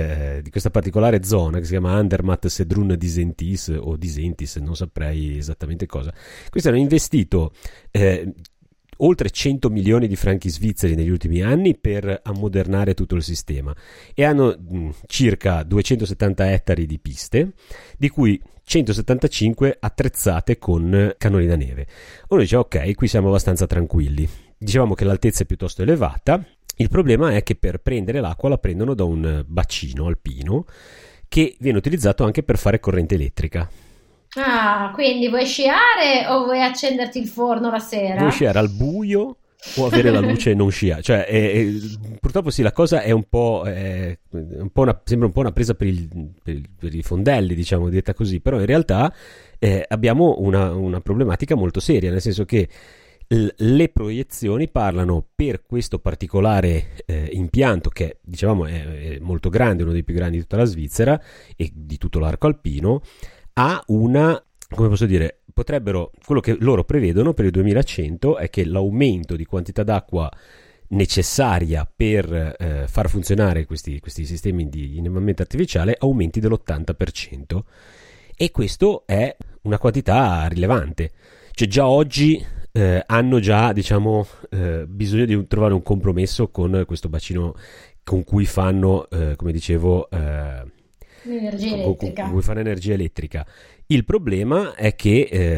zona, che si chiama Andermatt Sedrun Disentis o Disentis, non saprei esattamente cosa, questi hanno investito oltre 100 milioni di franchi svizzeri negli ultimi anni per ammodernare tutto il sistema, e hanno circa 270 ettari di piste, di cui 175 attrezzate con cannoni da neve. Uno dice ok, qui siamo abbastanza tranquilli. Dicevamo che l'altezza è piuttosto elevata. Il problema è che per prendere l'acqua la prendono da un bacino alpino che viene utilizzato anche per fare corrente elettrica. Ah, quindi vuoi sciare o vuoi accenderti il forno la sera? Vuoi sciare al buio o avere la luce e non sciare? Cioè, purtroppo sì, la cosa è un po', sembra un po' una presa per i fondelli, diciamo, detta così, però in realtà abbiamo una problematica molto seria, nel senso che le proiezioni parlano per questo particolare impianto, che dicevamo è molto grande, uno dei più grandi di tutta la Svizzera e di tutto l'arco alpino, ha una, come posso dire, quello che loro prevedono per il 2100 è che l'aumento di quantità d'acqua necessaria per far funzionare questi sistemi di innevamento artificiale aumenti dell'80%, e questo è una quantità rilevante. Cioè già oggi hanno già diciamo bisogno di trovare un compromesso con questo bacino con cui fanno come dicevo l'energia elettrica. Con cui fanno energia elettrica. Il problema è che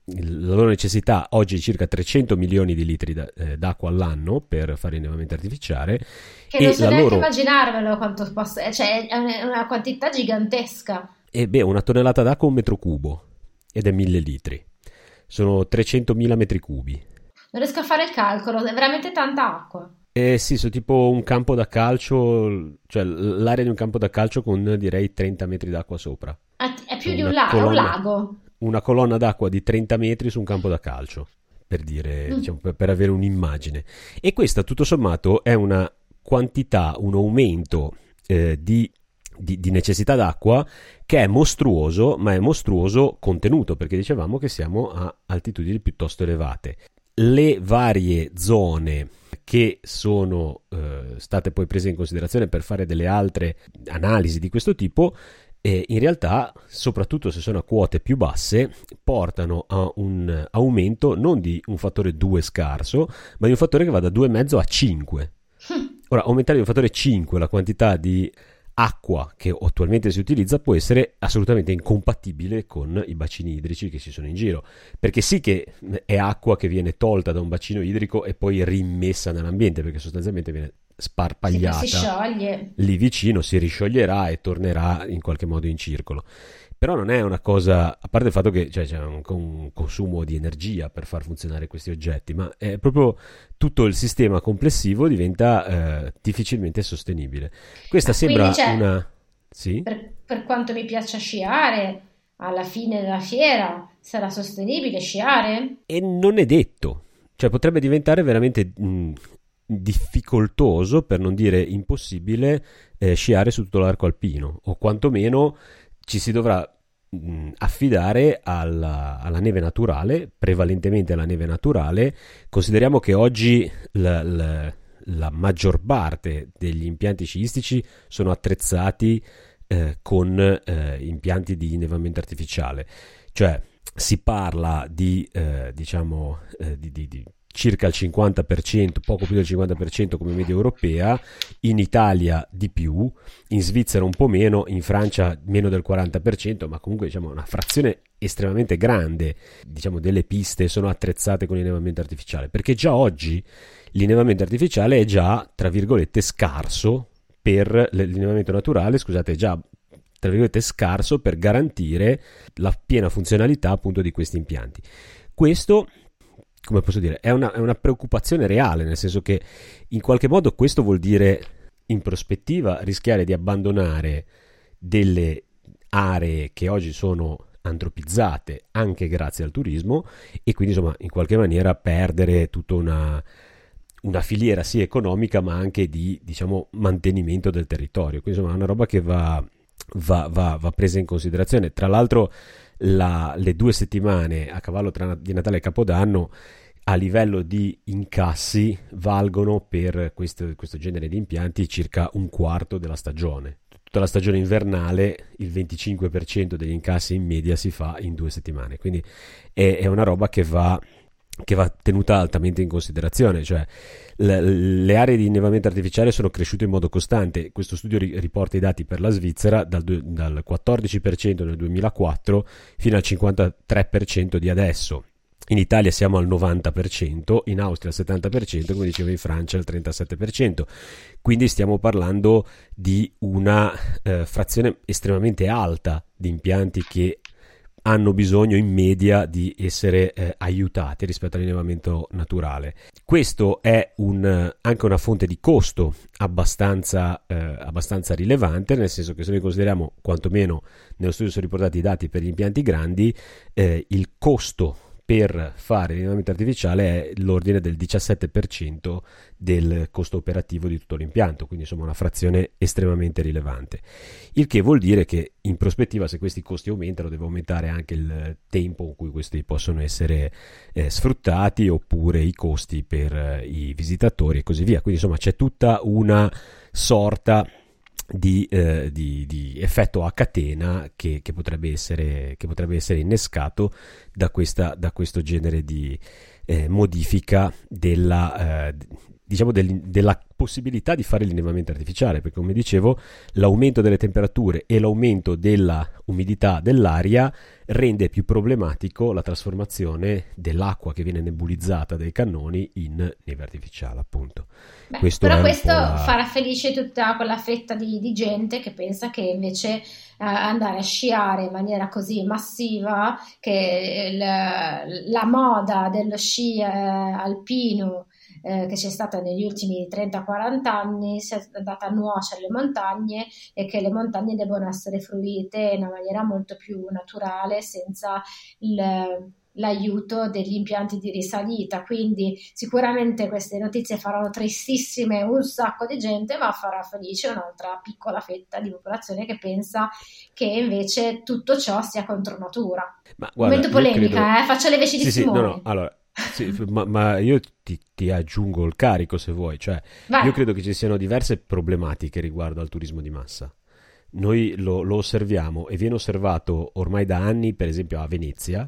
la loro necessità oggi è circa 300 milioni di litri d'acqua all'anno per fare innevamento artificiale. Che non so neanche immaginarvelo quanto possa, cioè è una quantità gigantesca. E una tonnellata d'acqua è 1 metro cubo ed è 1000 litri. Sono 300.000 metri cubi. Non riesco a fare il calcolo, è veramente tanta acqua. Sì, sono tipo un campo da calcio, cioè l'area di un campo da calcio con direi 30 metri d'acqua sopra. È più di un lago, è un lago. Una colonna d'acqua di 30 metri su un campo da calcio, per dire, diciamo, per avere un'immagine. E questa tutto sommato è una quantità, un aumento di necessità d'acqua che è mostruoso, ma è mostruoso contenuto, perché dicevamo che siamo a altitudini piuttosto elevate. Le varie zone che sono state poi prese in considerazione per fare delle altre analisi di questo tipo, in realtà, soprattutto se sono a quote più basse, portano a un aumento non di un fattore 2 scarso, ma di un fattore che va da 2,5 a 5. Ora, aumentare di un fattore 5 la quantità di acqua che attualmente si utilizza può essere assolutamente incompatibile con i bacini idrici che ci sono in giro, perché sì che è acqua che viene tolta da un bacino idrico e poi rimmessa nell'ambiente, perché sostanzialmente viene sparpagliata, si scioglie lì vicino, si riscioglierà e tornerà in qualche modo in circolo. Però non è una cosa, a parte il fatto che c'è un consumo di energia per far funzionare questi oggetti, ma è proprio tutto il sistema complessivo diventa difficilmente sostenibile. Questa sembra una... Sì? Per quanto mi piaccia sciare, alla fine della fiera sarà sostenibile sciare? E non è detto, cioè potrebbe diventare veramente difficoltoso, per non dire impossibile, sciare su tutto l'arco alpino, o quantomeno ci si dovrà affidare alla neve naturale, prevalentemente alla neve naturale. Consideriamo che oggi la maggior parte degli impianti sciistici sono attrezzati con impianti di innevamento artificiale, cioè si parla di circa il 50%, poco più del 50% come media europea, in Italia di più, in Svizzera un po' meno, in Francia meno del 40%, ma comunque diciamo una frazione estremamente grande, diciamo, delle piste sono attrezzate con l'innevamento artificiale, perché già oggi l'innevamento artificiale è già, tra virgolette, scarso per l'innevamento naturale, scusate, è già tra virgolette scarso per garantire la piena funzionalità appunto di questi impianti. Questo, come posso dire, è una preoccupazione reale, nel senso che in qualche modo questo vuol dire in prospettiva rischiare di abbandonare delle aree che oggi sono antropizzate anche grazie al turismo, e quindi insomma in qualche maniera perdere tutta una filiera sì economica ma anche di, diciamo, mantenimento del territorio. Quindi insomma è una roba che va presa in considerazione. Tra l'altro le 2 settimane a cavallo di Natale e Capodanno a livello di incassi valgono per questo genere di impianti circa un quarto della stagione. Tutta la stagione invernale il 25% degli incassi in media si fa in 2 settimane, quindi è una roba che va tenuta altamente in considerazione. Cioè le aree di innevamento artificiale sono cresciute in modo costante. Questo studio riporta i dati per la Svizzera dal 14% nel 2004 fino al 53% di adesso. In Italia siamo al 90%, in Austria al 70%, come dicevo in Francia al 37%. Quindi stiamo parlando di una frazione estremamente alta di impianti che hanno bisogno in media di essere aiutati rispetto all'innevamento naturale. Questo è anche una fonte di costo abbastanza rilevante, nel senso che se noi consideriamo, quantomeno nello studio sono riportati i dati per gli impianti grandi, il costo per fare l'innevamento artificiale è l'ordine del 17% del costo operativo di tutto l'impianto, quindi insomma una frazione estremamente rilevante, il che vuol dire che in prospettiva, se questi costi aumentano, deve aumentare anche il tempo in cui questi possono essere sfruttati, oppure i costi per i visitatori e così via. Quindi insomma c'è tutta una sorta di effetto a catena che potrebbe essere innescato da questo genere di modifica di diciamo della possibilità di fare l'innevamento artificiale, perché come dicevo l'aumento delle temperature e l'aumento della umidità dell'aria rende più problematico la trasformazione dell'acqua che viene nebulizzata dai cannoni in neve artificiale, appunto. Beh, Questo però è questo un po' farà felice tutta quella fetta di gente che pensa che invece andare a sciare in maniera così massiva, che la moda dello sci alpino che c'è stata negli ultimi 30-40 anni sia andata a nuocere le montagne, e che le montagne devono essere fruite in una maniera molto più naturale, senza l'aiuto degli impianti di risalita. Quindi sicuramente queste notizie faranno tristissime un sacco di gente, ma farà felice un'altra piccola fetta di popolazione che pensa che invece tutto ciò sia contro natura. Ma guarda, Momento polemica, faccio le veci di Simone. No, allora, sì, ma io ti aggiungo il carico se vuoi, cioè Vai. io credo che ci siano diverse problematiche riguardo al turismo di massa. Noi lo osserviamo e viene osservato ormai da anni, per esempio a Venezia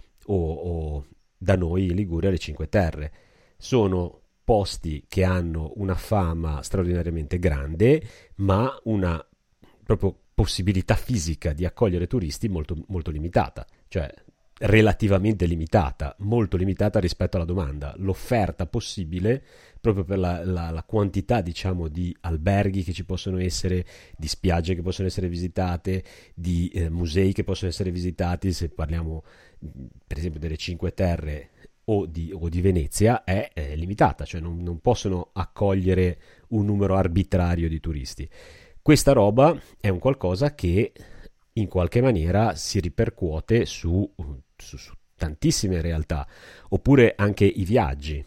o da noi in Liguria le Cinque Terre. Sono posti che hanno una fama straordinariamente grande, ma una proprio possibilità fisica di accogliere turisti molto, molto limitata, cioè relativamente limitata, molto limitata rispetto alla domanda. L'offerta possibile, proprio per la quantità, diciamo, di alberghi che ci possono essere, di spiagge che possono essere visitate, di musei che possono essere visitati, se parliamo per esempio delle Cinque Terre o di Venezia, è limitata, cioè non possono accogliere un numero arbitrario di turisti. Questa roba è un qualcosa che in qualche maniera si ripercuote su tantissime realtà, oppure anche i viaggi.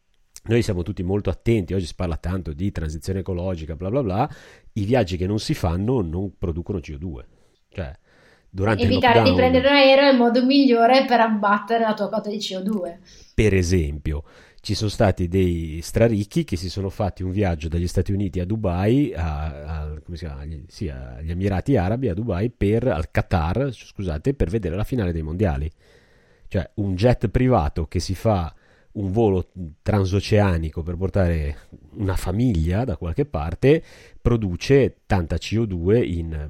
Noi siamo tutti molto attenti, oggi si parla tanto di transizione ecologica, bla bla bla, i viaggi che non si fanno non producono CO2, cioè durante evitare il lockdown, di prendere un aereo è il modo migliore per abbattere la tua quota di CO2. Per esempio, ci sono stati dei straricchi che si sono fatti un viaggio dagli Stati Uniti a Dubai, come si chiama? Sì, agli Emirati Arabi, a Dubai, al Qatar, scusate, per vedere la finale dei mondiali. Cioè un jet privato che si fa un volo transoceanico per portare una famiglia da qualche parte produce tanta CO2 in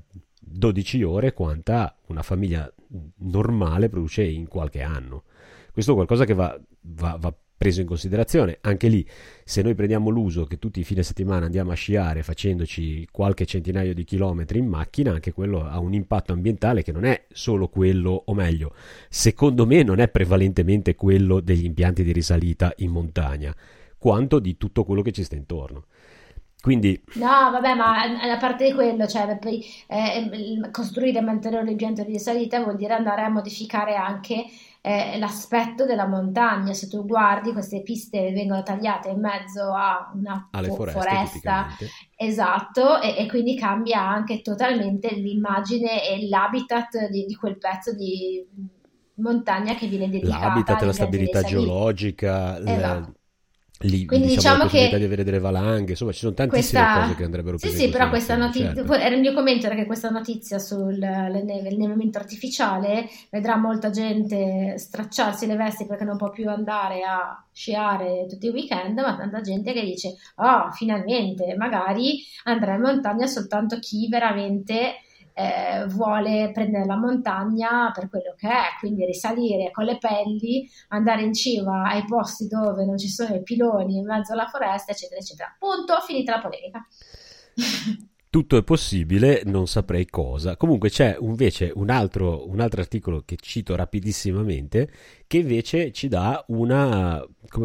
12 ore quanta una famiglia normale produce in qualche anno. Questo è qualcosa che va preso in considerazione. Anche lì, se noi prendiamo l'uso che tutti i fine settimana andiamo a sciare facendoci qualche centinaio di chilometri in macchina, anche quello ha un impatto ambientale che non è solo quello, o meglio, secondo me non è prevalentemente quello degli impianti di risalita in montagna, quanto di tutto quello che ci sta intorno. Quindi no, vabbè, ma a parte di quello, cioè poi, costruire e mantenere un impianto di risalita vuol dire andare a modificare anche l'aspetto della montagna. Se tu guardi, queste piste vengono tagliate in mezzo a una alle foresta, esatto, e quindi cambia anche totalmente l'immagine e l'habitat di quel pezzo di montagna che viene dedicata. L'habitat, la stabilità geologica, esatto. Quindi diciamo la possibilità che di avere delle valanghe, insomma ci sono tantissime cose che andrebbero prese sì, però questa notizia, certo. Era il mio commento, era che questa notizia sul l'allevamento artificiale vedrà molta gente stracciarsi le vesti perché non può più andare a sciare tutti i weekend, ma tanta gente che dice finalmente magari andrà in montagna soltanto chi veramente vuole prendere la montagna per quello che è, quindi risalire con le pelli, andare in cima ai posti dove non ci sono i piloni in mezzo alla foresta, eccetera eccetera. Punto, finita la polemica. Tutto è possibile, non saprei cosa. Comunque c'è invece un altro articolo che cito rapidissimamente, che invece ci dà una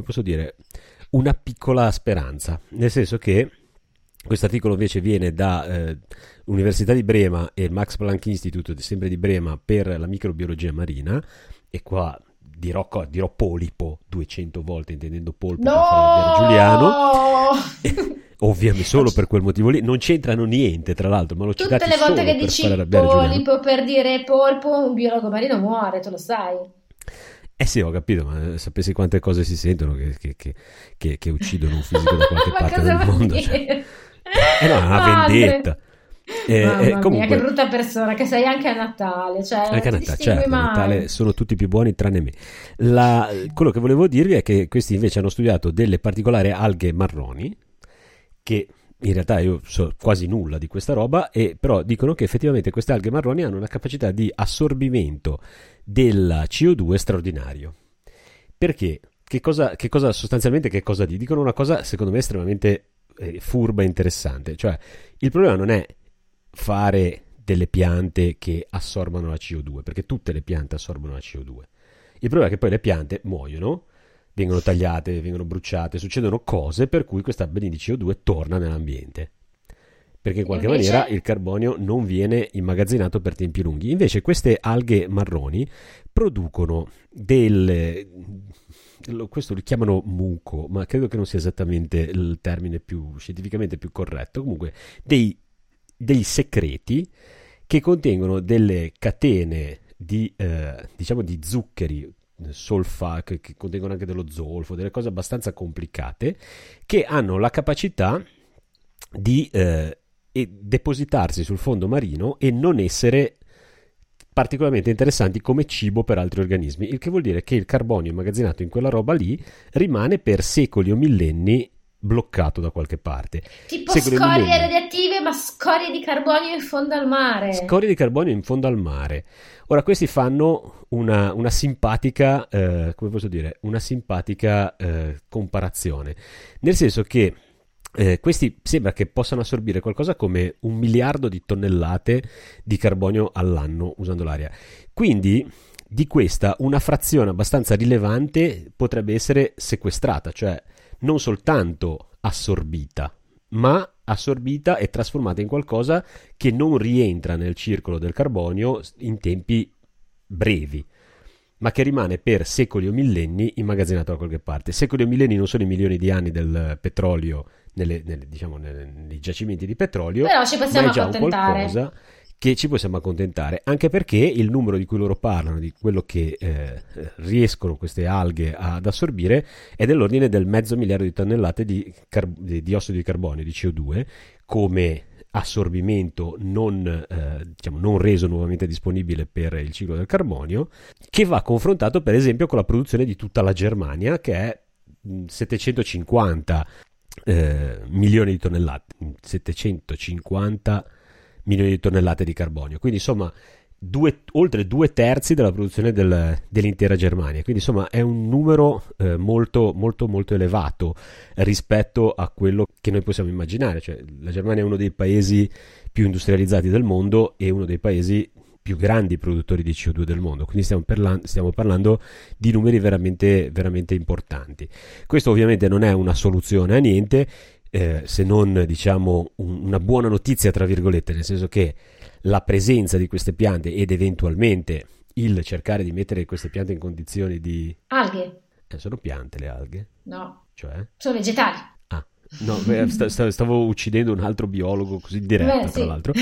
una piccola speranza, nel senso che questo articolo invece viene da Università di Brema e il Max Planck Institute, sempre di Brema, per la microbiologia marina, e qua dirò polipo 200 volte, intendendo polpo, per fare Giuliano. Ovviamente solo per quel motivo lì, non c'entrano niente tra l'altro, ma lo citati tutte le volte che per dici fare arrabbiare polipo per dire polpo, un biologo marino muore, tu lo sai. Sì, ho capito, ma sapessi quante cose si sentono che uccidono un fisico da qualche parte del mondo. Cioè. No, è una vendetta. Mamma mia, che Comunque, brutta persona che sei anche a Natale, cioè non anche a ti Natale, distingui certo, a Natale mai. sono tutti più buoni tranne me. Quello che volevo dirvi è che questi invece hanno studiato delle particolari alghe marroni, che in realtà io so quasi nulla di questa roba, e però dicono che effettivamente queste alghe marroni hanno una capacità di assorbimento della CO2 straordinario. Perché? Sostanzialmente che cosa dicono? Una cosa secondo me estremamente furba e interessante, cioè il problema non è fare delle piante che assorbono la CO2, perché tutte le piante assorbono la CO2. Il problema è che poi le piante muoiono, vengono tagliate, vengono bruciate, succedono cose per cui questa bene di CO2 torna nell'ambiente. Perché in E qualche maniera invece? il carbonio non viene immagazzinato per tempi lunghi. Invece queste alghe marroni producono questo li chiamano muco, ma credo che non sia esattamente il termine più scientificamente più corretto. Comunque, dei secreti che contengono delle catene diciamo di zuccheri che contengono anche dello zolfo, delle cose abbastanza complicate, che hanno la capacità di depositarsi sul fondo marino e non essere particolarmente interessanti come cibo per altri organismi, il che vuol dire che il carbonio immagazzinato in quella roba lì rimane per secoli o millenni bloccato da qualche parte. Tipo Secoli e scorie millenni. radioattive, ma scorie di carbonio in fondo al mare. Scorie di carbonio in fondo al mare. Ora, questi fanno una simpatica, come posso dire, una simpatica comparazione, nel senso che questi sembra che possano assorbire qualcosa come 1 miliardo di tonnellate di carbonio all'anno usando l'aria. Quindi di questa una frazione abbastanza rilevante potrebbe essere sequestrata, cioè non soltanto assorbita, ma assorbita e trasformata in qualcosa che non rientra nel circolo del carbonio in tempi brevi, ma che rimane per secoli o millenni immagazzinato da qualche parte. Secoli o millenni non sono i milioni di anni del petrolio diciamo, nei giacimenti di petrolio, Però ci ma è possiamo già un accontentare. qualcosa che ci possiamo accontentare, anche perché il numero di cui loro parlano, di quello che riescono queste alghe ad assorbire, è dell'ordine del 500 miliardi di tonnellate di diossido di carbonio, di CO2, come assorbimento diciamo, non reso nuovamente disponibile per il ciclo del carbonio, che va confrontato per esempio con la produzione di tutta la Germania, che è 750 milioni di tonnellate, 750 milioni di tonnellate di carbonio, quindi insomma oltre 2/3 della produzione dell'intera Germania, quindi insomma è un numero molto molto molto elevato rispetto a quello che noi possiamo immaginare, cioè la Germania è uno dei paesi più industrializzati del mondo e uno dei paesi più grandi produttori di CO2 del mondo, quindi stiamo parlando di numeri veramente, veramente importanti. Questo ovviamente non è una soluzione a niente, se non diciamo una buona notizia tra virgolette, nel senso che la presenza di queste piante ed eventualmente il cercare di mettere queste piante in condizioni di... Alghe? sono piante le alghe? No, Cioè? sono vegetali. Ah, no, stavo uccidendo un altro biologo così in diretta, tra Sì. l'altro.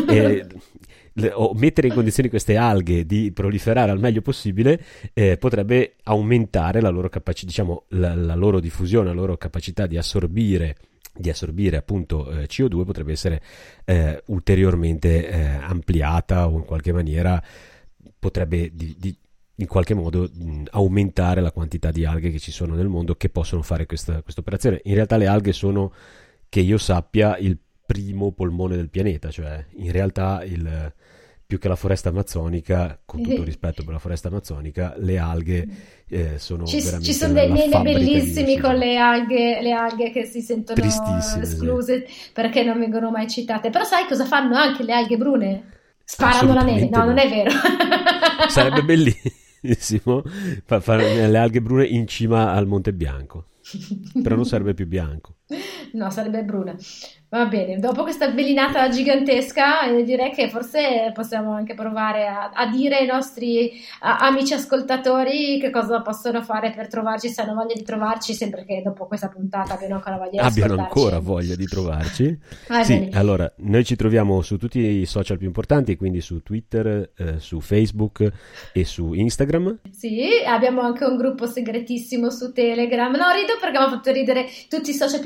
O mettere in condizioni queste alghe di proliferare al meglio possibile potrebbe aumentare la loro capacità, diciamo, la loro diffusione, la loro capacità di assorbire appunto CO2 potrebbe essere ulteriormente ampliata, o in qualche maniera potrebbe in qualche modo aumentare la quantità di alghe che ci sono nel mondo che possono fare questa operazione. In realtà le alghe sono, che io sappia, il primo polmone del pianeta, cioè in realtà più che la foresta amazzonica, con tutto rispetto per la foresta amazzonica, le alghe sono veramente Ci sono dei la meme fabbrica di bellissimi ossigeno. con le alghe che si sentono Tristissime, sì. escluse perché non vengono mai citate. Però sai cosa fanno anche le alghe brune? Sparano la neve. Assolutamente No, non no. è vero. Sarebbe bellissimo fare le alghe brune in cima al Monte Bianco, però non sarebbe più bianco. No, sarebbe bruna. Va bene, dopo questa belinata gigantesca, direi che forse possiamo anche provare a dire ai nostri amici ascoltatori che cosa possono fare per trovarci, se hanno voglia di trovarci, sempre che dopo questa puntata abbiano ancora voglia di Abbiano ascoltarci. ancora voglia di trovarci. Va Sì, bene. allora, noi ci troviamo su tutti i social più importanti, quindi su Twitter, su Facebook e su Instagram. Sì, abbiamo anche un gruppo segretissimo su Telegram. No, rido perché mi ha fatto ridere tutti i social più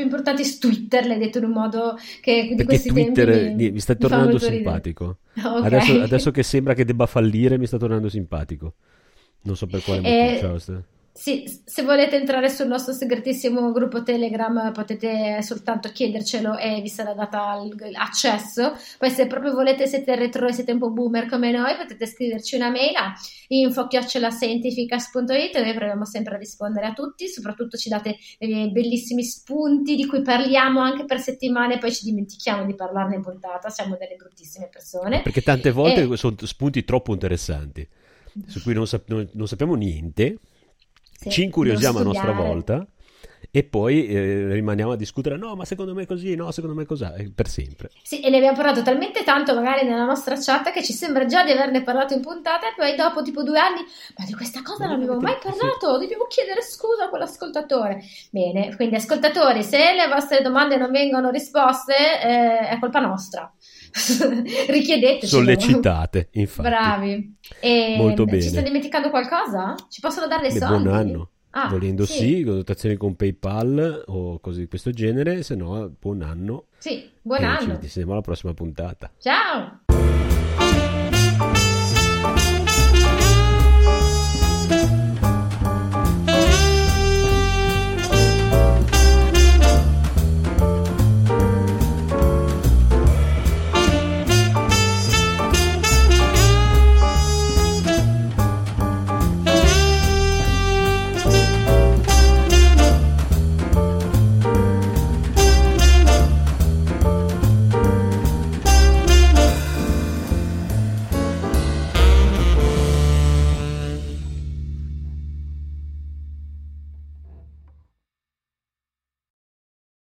importanti su Twitter, l'hai detto in un modo che di Perché questi Twitter tempi mi sta mi fa tornando molto ridere. simpatico. Ok. Adesso che sembra che debba fallire, mi sta tornando simpatico. Non so per quale motivo. Sì, se volete entrare sul nostro segretissimo gruppo Telegram potete soltanto chiedercelo e vi sarà data accesso. Poi se proprio volete, siete retro e siete un po' boomer come noi, potete scriverci una mail a info@scientificas.it e noi proviamo sempre a rispondere a tutti. Soprattutto ci date bellissimi spunti di cui parliamo anche per settimane, poi ci dimentichiamo di parlarne in puntata, siamo delle bruttissime persone. Perché tante volte sono spunti troppo interessanti su cui non sappiamo niente. Sì, ci incuriosiamo a nostra studiare. volta e poi rimaniamo a discutere, no ma secondo me è così, no secondo me è così, per sempre. Sì, e ne abbiamo parlato talmente tanto magari nella nostra chat che ci sembra già di averne parlato in puntata e poi dopo tipo 2 anni, ma di questa cosa non abbiamo mai parlato, dobbiamo chiedere scusa a quell'ascoltatore. Bene, quindi ascoltatori, se le vostre domande non vengono risposte è colpa nostra. Richiedeteci. Sollecitate, infatti. Bravi. Molto bene. Ci sto dimenticando qualcosa? Ci possono dare dei soldi? Buon anno. Volendo sì, dotazioni con PayPal o cose di questo genere, se no buon anno. Sì, buon anno. Ci vediamo alla prossima puntata. Ciao.